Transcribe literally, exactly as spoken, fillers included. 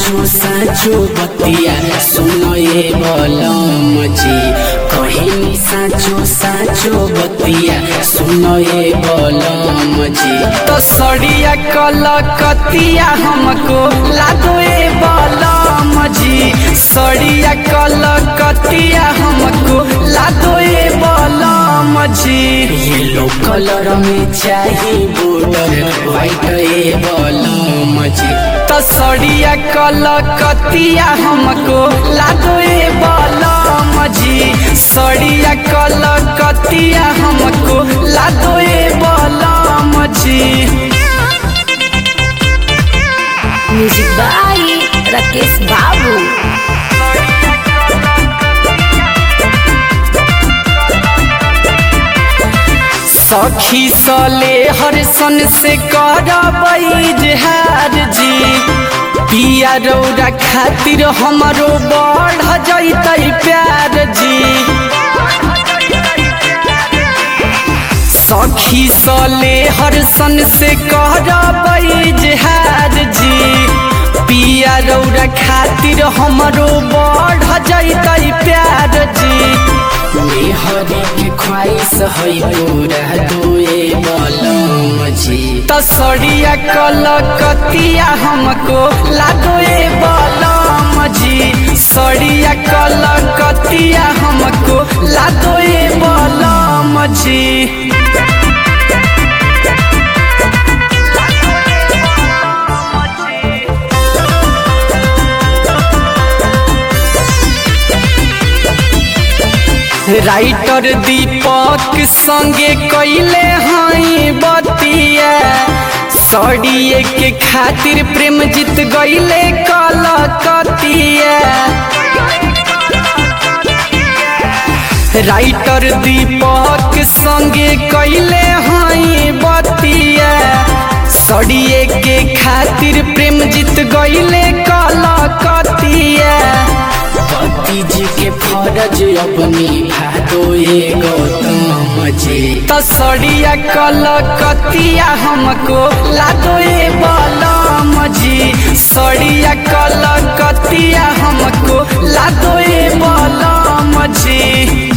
साचो साचो बतिया सुनो ये बलम जी कहनी साचो साचो बतिया सुनो ये बलम जी। तो सड़िया कलकतिया हमको लादो ए बलम जी, सड़िया कलकतिया हमको लादो ए बलम जी। येलो कलर में चाहिए बॉर्डर व्हाइट ए बलम जी। तो सड़िया कलकतिया हमको लादो ए बलम जी, सड़िया कलकतिया हमको लादो ए बलम जी। म्यूजिक बाय राकेश बाबू। सखी सले हर सन से करबई जहार जी, पिया रौरा खातिर हमारो बढ़ जैतै प्यार जी। सखी सले हर सन से करबई जहार जी, पिया रौरा खातिर हमारो बढ़ जैतै प्यार जी। हरी के ख्वाहिश है पूरा दोए बलम जी। तो सड़िया कलकतिया हमको लादो ए बलम जी, सड़िया कलकतिया हमको लादो ए बलम जी। राइटर दीपक संगे कैले हई बतिया, सड़िए के खातिर प्रेम जीत गईले कलकतिया। राइटर दीपक संगे कैले हई बतिया, सड़िए के खातिर प्रेम जीत गईले कलकतिया। पति जी के फरज अपनी भादो ए गौतम जी। तो सड़िया कलकतिया हमको लादो ए बलम जी, सड़िया कलकतिया हमको लादो ए बलम जी।